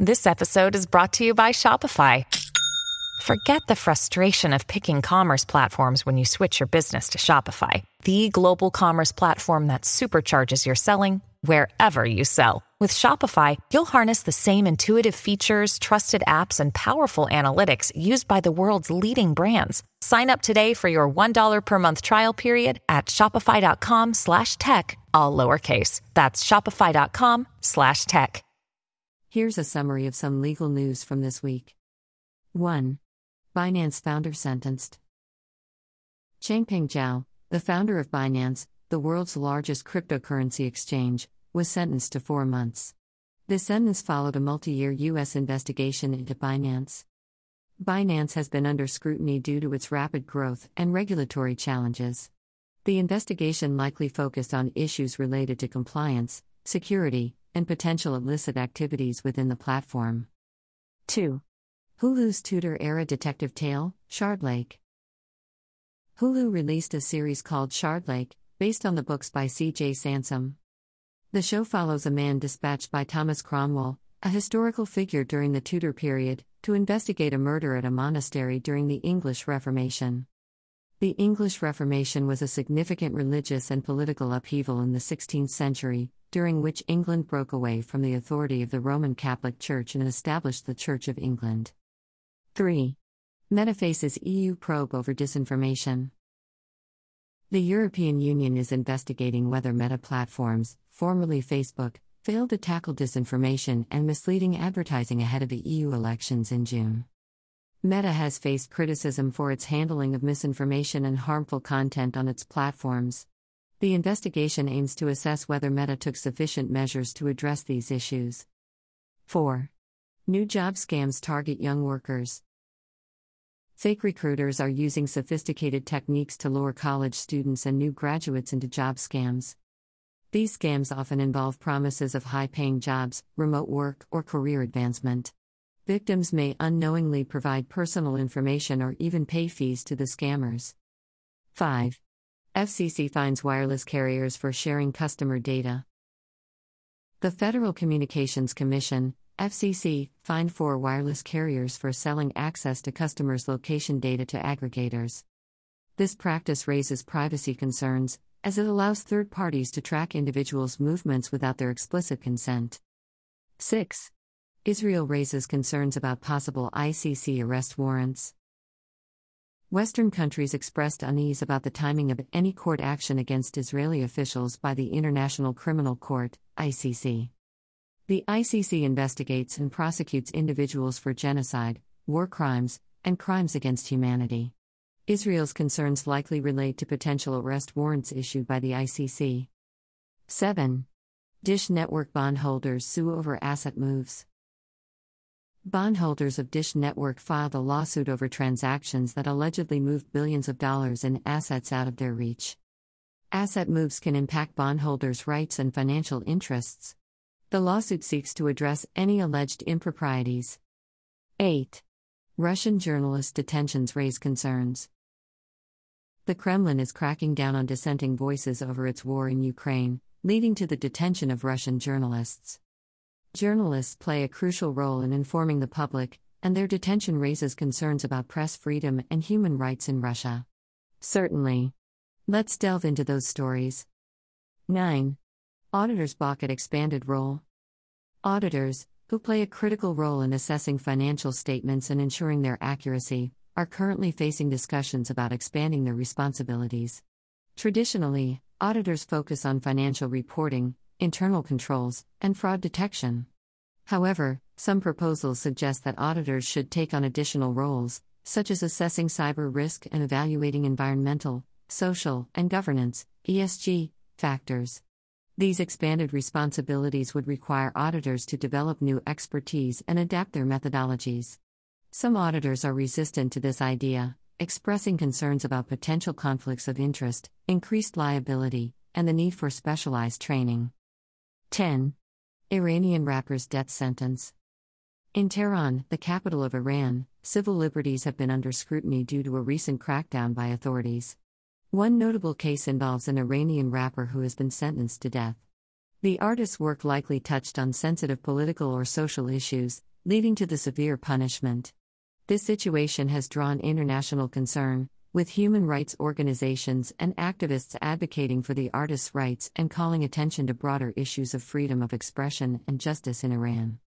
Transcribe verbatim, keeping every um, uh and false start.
This episode is brought to you by Shopify. Forget the frustration of picking commerce platforms when you switch your business to Shopify, the global commerce platform that supercharges your selling wherever you sell. With Shopify, you'll harness the same intuitive features, trusted apps, and powerful analytics used by the world's leading brands. Sign up today for your one dollar per month trial period at shopify.com slash tech, all lowercase. That's shopify.com slash tech. Here's a summary of some legal news from this week. one. Binance founder sentenced. Changpeng Zhao, the founder of Binance, the world's largest cryptocurrency exchange, was sentenced to four months. This sentence followed a multi-year U S investigation into Binance. Binance has been under scrutiny due to its rapid growth and regulatory challenges. The investigation likely focused on issues related to compliance, security, and potential illicit activities within the platform. two. Hulu's Tudor-era detective tale, Shardlake. Hulu released a series called Shardlake, based on the books by C J Sansom. The show follows a man dispatched by Thomas Cromwell, a historical figure during the Tudor period, to investigate a murder at a monastery during the English Reformation. The English Reformation was a significant religious and political upheaval in the sixteenth century, during which England broke away from the authority of the Roman Catholic Church and established the Church of England. three. Meta faces E U probe over disinformation. The European Union is investigating whether Meta Platforms, formerly Facebook, failed to tackle disinformation and misleading advertising ahead of the E U elections in June. Meta has faced criticism for its handling of misinformation and harmful content on its platforms. The investigation aims to assess whether Meta took sufficient measures to address these issues. four. New job scams target young workers. Fake recruiters are using sophisticated techniques to lure college students and new graduates into job scams. These scams often involve promises of high-paying jobs, remote work, or career advancement. Victims may unknowingly provide personal information or even pay fees to the scammers. five. F C C fines wireless carriers for sharing customer data. The Federal Communications Commission, F C C, fined four wireless carriers for selling access to customers' location data to aggregators. This practice raises privacy concerns, as it allows third parties to track individuals' movements without their explicit consent. six. Israel raises concerns about possible I C C arrest warrants. Western countries expressed unease about the timing of any court action against Israeli officials by the International Criminal Court, I C C. The I C C investigates and prosecutes individuals for genocide, war crimes, and crimes against humanity. Israel's concerns likely relate to potential arrest warrants issued by the I C C. seven. Dish Network bondholders sue over asset moves. Bondholders of Dish Network filed a lawsuit over transactions that allegedly moved billions of dollars in assets out of their reach. Asset moves can impact bondholders' rights and financial interests. The lawsuit seeks to address any alleged improprieties. eight. Russian journalist detentions raise concerns. The Kremlin is cracking down on dissenting voices over its war in Ukraine, leading to the detention of Russian journalists. Journalists play a crucial role in informing the public, and their detention raises concerns about press freedom and human rights in Russia. Certainly. Let's delve into those stories. nine. Auditors balk at expanded role. Auditors, who play a critical role in assessing financial statements and ensuring their accuracy, are currently facing discussions about expanding their responsibilities. Traditionally, auditors focus on financial reporting, internal controls, and fraud detection. However, some proposals suggest that auditors should take on additional roles, such as assessing cyber risk and evaluating environmental, social, and governance (E S G) factors. These expanded responsibilities would require auditors to develop new expertise and adapt their methodologies. Some auditors are resistant to this idea, expressing concerns about potential conflicts of interest, increased liability, and the need for specialized training. ten. Iranian rapper's death sentence. In Tehran, the capital of Iran, civil liberties have been under scrutiny due to a recent crackdown by authorities. One notable case involves an Iranian rapper who has been sentenced to death. The artist's work likely touched on sensitive political or social issues, leading to the severe punishment. This situation has drawn international concern, with human rights organizations and activists advocating for the artist's rights and calling attention to broader issues of freedom of expression and justice in Iran.